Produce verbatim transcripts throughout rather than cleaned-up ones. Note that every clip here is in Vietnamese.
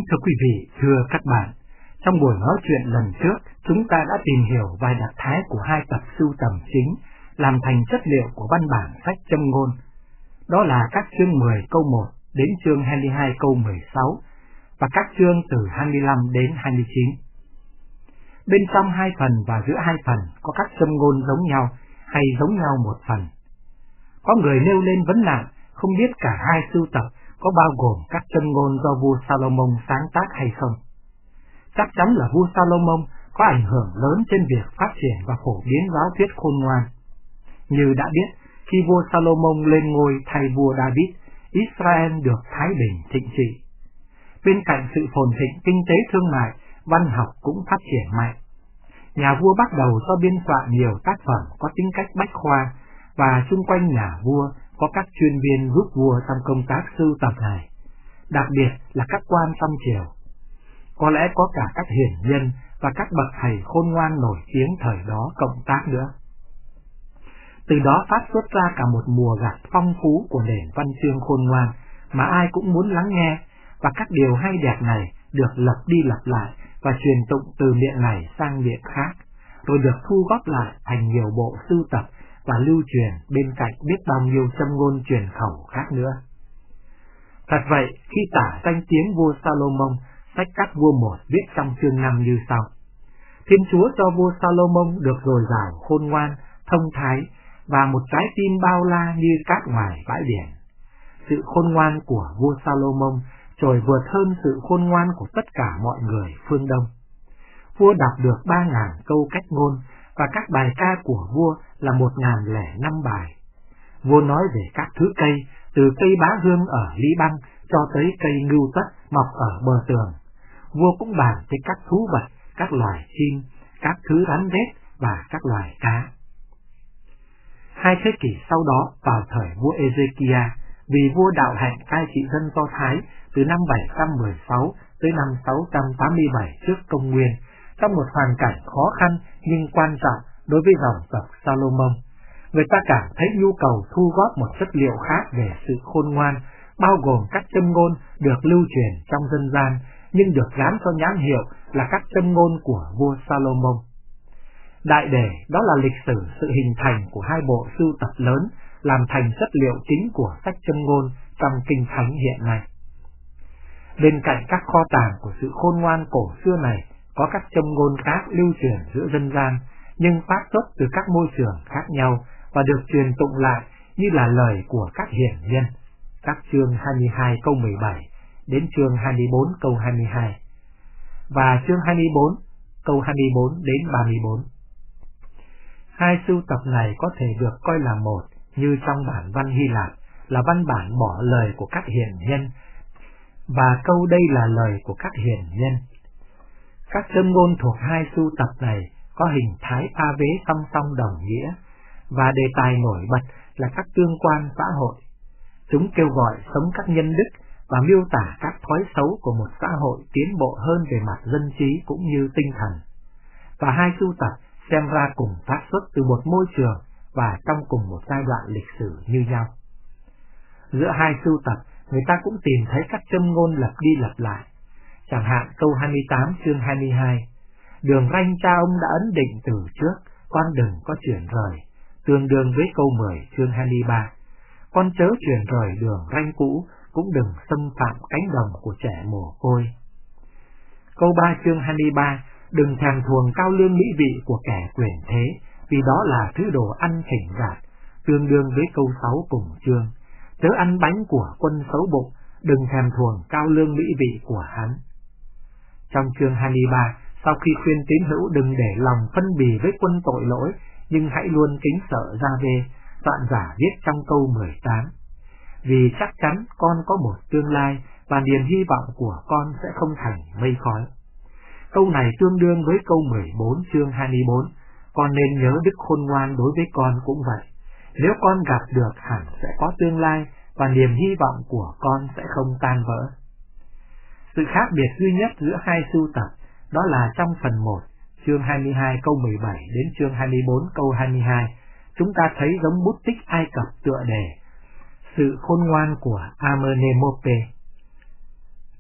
Thưa quý vị, thưa các bạn, trong buổi nói chuyện lần trước, chúng ta đã tìm hiểu vài đặc thái của hai tập sưu tầm chính làm thành chất liệu của văn bản sách Châm ngôn. Đó là các chương mười câu một đến chương hai mươi hai câu mười sáu và các chương từ hai mươi lăm đến hai mươi chín. Bên trong hai phần và giữa hai phần có các châm ngôn giống nhau hay giống nhau một phần. Có người nêu lên vấn nạn không biết cả hai sưu tập có bao gồm các châm ngôn do vua Salomon sáng tác hay không. Chắc chắn là vua Salomon có ảnh hưởng lớn trên việc phát triển và phổ biến giáo thuyết khôn ngoan. Như đã biết, khi vua Salomon lên ngôi thay vua David, Israel được thái bình thịnh trị. Bên cạnh sự phồn thịnh kinh tế thương mại, văn học cũng phát triển mạnh. Nhà vua bắt đầu cho biên soạn nhiều tác phẩm có tính cách bách khoa, và xung quanh nhà vua có các chuyên viên giúp vua trong công tác sưu tập này, đặc biệt là các quan trong triều. Có lẽ có cả các hiển nhân và các bậc thầy khôn ngoan nổi tiếng thời đó cộng tác nữa. Từ đó phát xuất ra cả một mùa gặt phong phú của nền văn chương khôn ngoan mà ai cũng muốn lắng nghe, và các điều hay đẹp này được lặp đi lặp lại và truyền tụng từ miệng này sang miệng khác, rồi được thu góp lại thành nhiều bộ sưu tập và lưu truyền bên cạnh biết bao nhiêu châm ngôn truyền khẩu khác nữa. Thật vậy, khi tả danh tiếng vua Salomon, sách các vua một viết trong chương năm như sau: Thiên Chúa cho vua Salomon được dồi dào khôn ngoan, thông thái và một trái tim bao la như cát ngoài bãi biển. Sự khôn ngoan của vua Salomon trội vượt hơn sự khôn ngoan của tất cả mọi người phương Đông. Vua đọc được ba ngàn câu cách ngôn, và các bài ca của vua là một ngàn lẻ năm bài. Vua nói về các thứ cây, từ cây bá hương ở Liban cho tới cây ngưu tất mọc ở bờ tường. Vua cũng bàn tới các thú vật, các loài chim, các thứ rắn rết và các loài cá. Hai thế kỷ sau đó, vào thời vua Ê-dê-ki-a, vì vua đạo hạnh cai trị dân Do Thái từ năm bảy trăm mười sáu tới năm sáu trăm tám mươi bảy trước công nguyên, trong một hoàn cảnh khó khăn nhưng quan trọng đối với dòng tộc Salomon, người ta cảm thấy nhu cầu thu góp một chất liệu khác về sự khôn ngoan, bao gồm các châm ngôn được lưu truyền trong dân gian nhưng được gán cho nhãn hiệu là các châm ngôn của vua Salomon. Đại đề đó là lịch sử sự hình thành của hai bộ sưu tập lớn làm thành chất liệu chính của sách châm ngôn trong kinh thánh hiện nay. Bên cạnh các kho tàng của sự khôn ngoan cổ xưa này, có các châm ngôn khác lưu truyền giữa dân gian, nhưng phát xuất từ các môi trường khác nhau và được truyền tụng lại như là lời của các hiển nhân. Các chương hai mươi hai câu mười bảy đến chương hai mươi bốn câu hai mươi hai và chương hai mươi bốn câu hai mươi bốn đến ba mươi bốn. Hai sưu tập này có thể được coi là một, như trong bản văn Hy Lạp là văn bản bỏ lời của các hiển nhân, và câu đây là lời của các hiển nhân. Các châm ngôn thuộc hai sưu tập này có hình thái pha vế song song đồng nghĩa, và đề tài nổi bật là các tương quan xã hội. Chúng kêu gọi sống các nhân đức và miêu tả các thói xấu của một xã hội tiến bộ hơn về mặt dân trí cũng như tinh thần. Và hai sưu tập xem ra cùng phát xuất từ một môi trường và trong cùng một giai đoạn lịch sử như nhau. Giữa hai sưu tập, người ta cũng tìm thấy các châm ngôn lặp đi lặp lại. Chẳng hạn câu hai mươi tám chương hai mươi hai: Đường ranh cha ông đã ấn định từ trước, con đừng có chuyển rời, tương đương với câu mười chương hai mươi ba: Con chớ chuyển rời đường ranh cũ, cũng đừng xâm phạm cánh đồng của trẻ mồ côi. Câu ba chương hai mươi ba: Đừng thèm thuồng cao lương mỹ vị của kẻ quyền thế, vì đó là thứ đồ ăn thỉnh gạt, tương đương với câu sáu cùng chương: Chớ ăn bánh của quân xấu bụng, đừng thèm thuồng cao lương mỹ vị của hắn. Trong chương hai mươi ba, sau khi khuyên tín hữu đừng để lòng phân bì với quân tội lỗi, nhưng hãy luôn kính sợ Gia-vê, soạn giả viết trong câu mười tám: Vì chắc chắn con có một tương lai, và niềm hy vọng của con sẽ không thành mây khói. Câu này tương đương với câu mười bốn chương hai mươi bốn: Con nên nhớ đức khôn ngoan đối với con cũng vậy. Nếu con gặp được hẳn sẽ có tương lai, và niềm hy vọng của con sẽ không tan vỡ. Sự khác biệt duy nhất giữa hai sưu tập đó là trong phần một, chương hai mươi hai câu mười bảy đến chương hai mươi bốn câu hai mươi hai, chúng ta thấy giống bút tích Ai Cập tựa đề Sự khôn ngoan của Amenemope.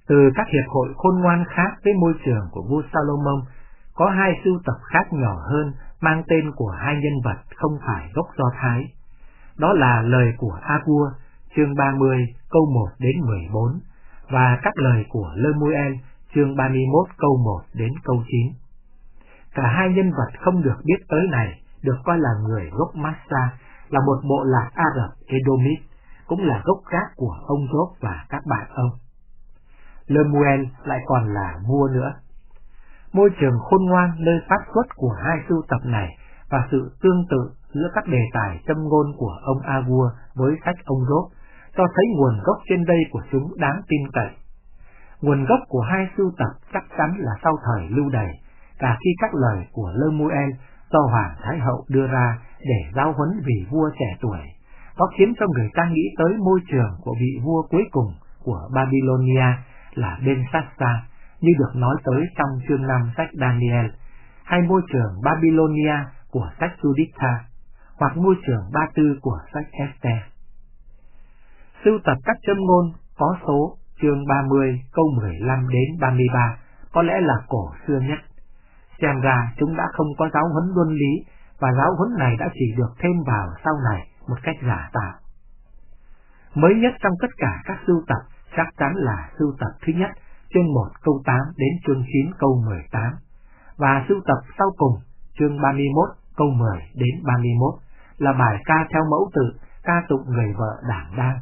Từ các hiệp hội khôn ngoan khác với môi trường của vua Salomon, có hai sưu tập khác nhỏ hơn mang tên của hai nhân vật không phải gốc Do Thái. Đó là lời của A-vua, chương ba mươi câu một đến mười bốn, và các lời của Lemuel, chương ba mươi mốt câu một đến câu chín. Cả hai nhân vật không được biết tới này được coi là người gốc Massa, là một bộ lạc Ả Rập Edomit, cũng là gốc gác của ông Job và các bạn ông. Lemuel lại còn là vua nữa. Môi trường khôn ngoan nơi phát xuất của hai sưu tập này và sự tương tự giữa các đề tài châm ngôn của ông A-vua với sách ông Job cho thấy nguồn gốc trên đây của chúng đáng tin cậy. Nguồn gốc của hai sưu tập chắc chắn là sau thời Lưu Đày, cả khi các lời của Lemuel do Hoàng Thái Hậu đưa ra để giáo huấn vị vua trẻ tuổi, có khiến cho người ta nghĩ tới môi trường của vị vua cuối cùng của Babylonia là Belshazzar, như được nói tới trong chương năm sách Daniel, hay môi trường Babylonia của sách Juditha, hoặc môi trường Ba Tư của sách Esther. Sưu tập các châm ngôn có số chương ba mươi câu mười lăm đến ba mươi ba có lẽ là cổ xưa nhất. Xem ra chúng đã không có giáo huấn luân lý, và giáo huấn này đã chỉ được thêm vào sau này một cách giả tạo. Mới nhất trong tất cả các sưu tập chắc chắn là sưu tập thứ nhất, chương một câu tám đến chương chín câu mười tám, và sưu tập sau cùng, chương ba mươi mốt câu mười đến ba mươi mốt, là bài ca theo mẫu tự, ca tụng người vợ đảm đang.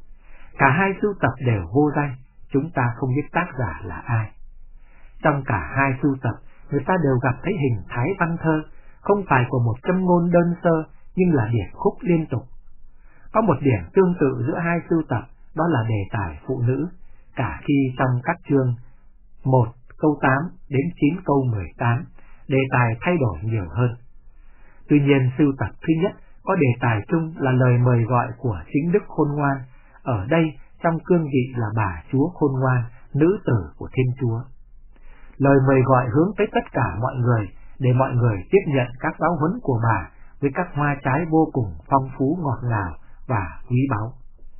Cả hai sưu tập đều vô danh, chúng ta không biết tác giả là ai. Trong cả hai sưu tập, người ta đều gặp thấy hình thái văn thơ, không phải của một châm ngôn đơn sơ, nhưng là điển khúc liên tục. Có một điểm tương tự giữa hai sưu tập, đó là đề tài phụ nữ, cả khi trong các chương một câu tám đến chín câu mười tám, đề tài thay đổi nhiều hơn. Tuy nhiên, sưu tập thứ nhất có đề tài chung là lời mời gọi của chính Đức Khôn Ngoan, ở đây trong cương vị là bà Chúa Khôn Ngoan, nữ tử của Thiên Chúa. Lời mời gọi hướng tới tất cả mọi người, để mọi người tiếp nhận các giáo huấn của bà với các hoa trái vô cùng phong phú ngọt ngào và quý báu.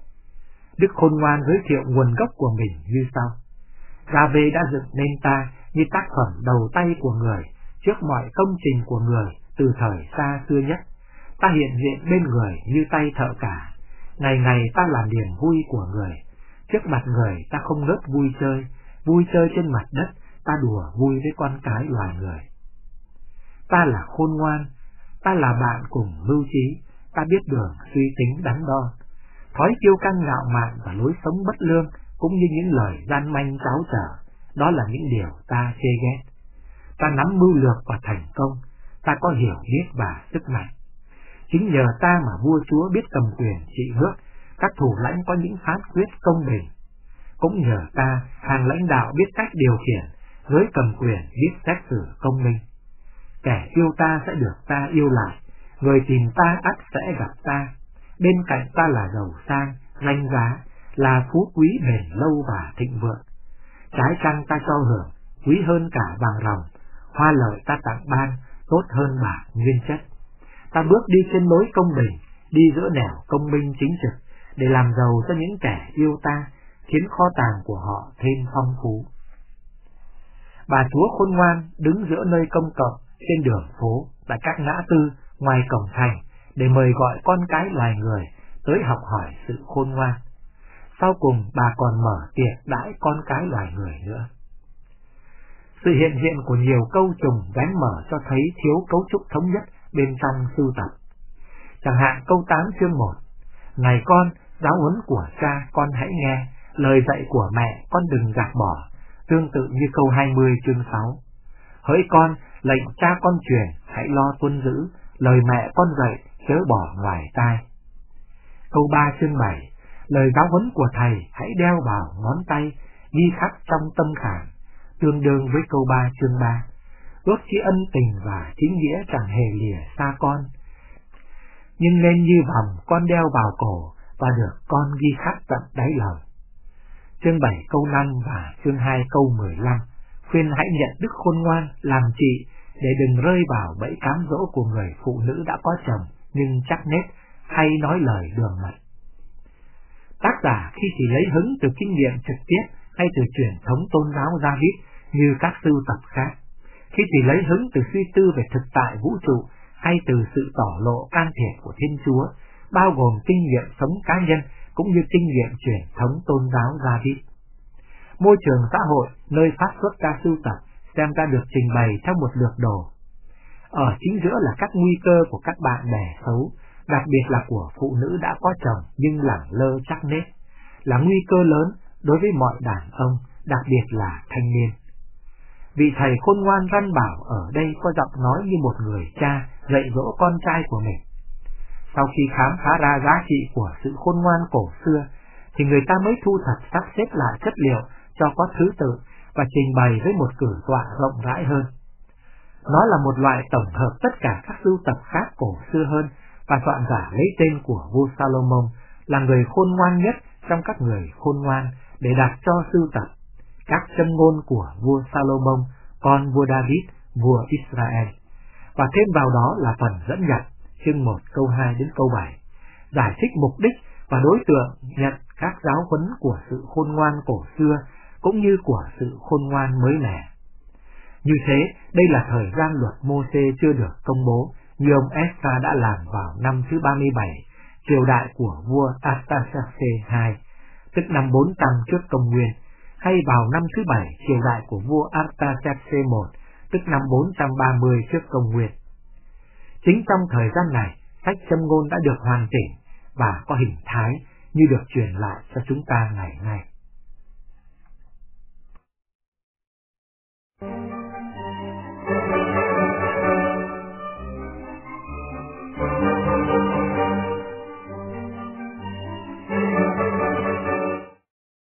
Đức Khôn Ngoan giới thiệu nguồn gốc của mình như sau: Gia-vê đã dựng nên ta như tác phẩm đầu tay của người, trước mọi công trình của người từ thời xa xưa nhất. Ta hiện diện bên người như tay thợ cả, ngày ngày ta là niềm vui của người. Trước mặt người ta không ngớt vui chơi, vui chơi trên mặt đất, ta đùa vui với con cái loài người. Ta là khôn ngoan, ta là bạn cùng mưu trí, ta biết đường suy tính đắn đo. Thói kiêu căng ngạo mạn và lối sống bất lương, cũng như những lời gian manh tráo trở, đó là những điều ta chê ghét. Ta nắm mưu lược và thành công, ta có hiểu biết và sức mạnh. Chính nhờ ta mà vua chúa biết cầm quyền trị nước, các thủ lãnh có những phán quyết công bình. Cũng nhờ ta, hàng lãnh đạo biết cách điều khiển, giới cầm quyền biết xét xử công minh. Kẻ yêu ta sẽ được ta yêu lại, người tìm ta ắt sẽ gặp ta. Bên cạnh ta là giàu sang, danh giá, là phú quý bền lâu và thịnh vượng. Trái trăng ta cho hưởng, quý hơn cả vàng ròng, hoa lợi ta tặng ban, tốt hơn bạc nguyên chất. Ta bước đi trên lối công bình, đi giữa nẻo công minh chính trực, để làm giàu cho những kẻ yêu ta, khiến kho tàng của họ thêm phong phú. Bà Chúa Khôn Ngoan đứng giữa nơi công cộng, trên đường phố, tại các ngã tư, ngoài cổng thành, để mời gọi con cái loài người tới học hỏi sự khôn ngoan. Sau cùng bà còn mở tiệc đãi con cái loài người nữa. Sự hiện diện của nhiều câu trùng vén mở cho thấy thiếu cấu trúc thống nhất bên trong sưu tập. Chẳng hạn câu tám chương một: Này con, giáo huấn của cha con hãy nghe, lời dạy của mẹ con đừng gạt bỏ, tương tự như câu hai mươi chương sáu. Hỡi con, lệnh cha con truyền, hãy lo tuân giữ, lời mẹ con dạy chớ bỏ ngoài tai. Câu ba chương bảy: Lời giáo huấn của thầy hãy đeo vào ngón tay, ghi khắc trong tâm khảm, tương đương với câu ba chương ba. Ước chí ân tình và chính nghĩa chẳng hề lìa xa con, nhưng nên như vòng con đeo vào cổ và được con ghi khắc tận đáy lòng. Chương bảy câu năm và chương hai câu mười lăm khuyên hãy nhận Đức Khôn Ngoan làm chị, để đừng rơi vào bẫy cám dỗ của người phụ nữ đã có chồng nhưng chắc nết hay nói lời đường mật. Tác giả khi chỉ lấy hứng từ kinh nghiệm trực tiếp hay từ truyền thống tôn giáo David như các sưu tập khác, khi chỉ lấy hứng từ suy tư về thực tại vũ trụ hay từ sự tỏ lộ can thiệp của Thiên Chúa, bao gồm kinh nghiệm sống cá nhân cũng như kinh nghiệm truyền thống tôn giáo David. Môi trường xã hội nơi phát xuất ca sưu tập xem ra được trình bày theo một lược đồ. Ở chính giữa là các nguy cơ của các bạn bè xấu, đặc biệt là của phụ nữ đã có chồng nhưng lẳng lơ chắc nết, là nguy cơ lớn đối với mọi đàn ông, đặc biệt là thanh niên. Vị thầy khôn ngoan răn bảo ở đây có giọng nói như một người cha dạy dỗ con trai của mình. Sau khi khám phá ra giá trị của sự khôn ngoan cổ xưa, thì người ta mới thu thập sắp xếp lại chất liệu cho có thứ tự và trình bày với một cử tọa rộng rãi hơn. Nó là một loại tổng hợp tất cả các sưu tập khác cổ xưa hơn, và soạn giả lấy tên của vua Salomon là người khôn ngoan nhất trong các người khôn ngoan để đặt cho sưu tập các châm ngôn của vua Salomon, con vua David, vua Israel. Và thêm vào đó là phần dẫn nhập, chương một câu hai đến câu bảy, giải thích mục đích và đối tượng nhận các giáo huấn của sự khôn ngoan cổ xưa cũng như của sự khôn ngoan mới mẻ. Như thế, đây là thời gian luật Mô-xê chưa được công bố, như ông Esra đã làm vào năm thứ ba mươi bảy, triều đại của vua Artaxerxes hai, tức năm bốn trăm trước công nguyên, hay vào năm thứ bảy, triều đại của vua Artaxerxes một, tức năm bốn trăm ba mươi trước công nguyên. Chính trong thời gian này, sách châm ngôn đã được hoàn chỉnh và có hình thái như được truyền lại cho chúng ta ngày nay.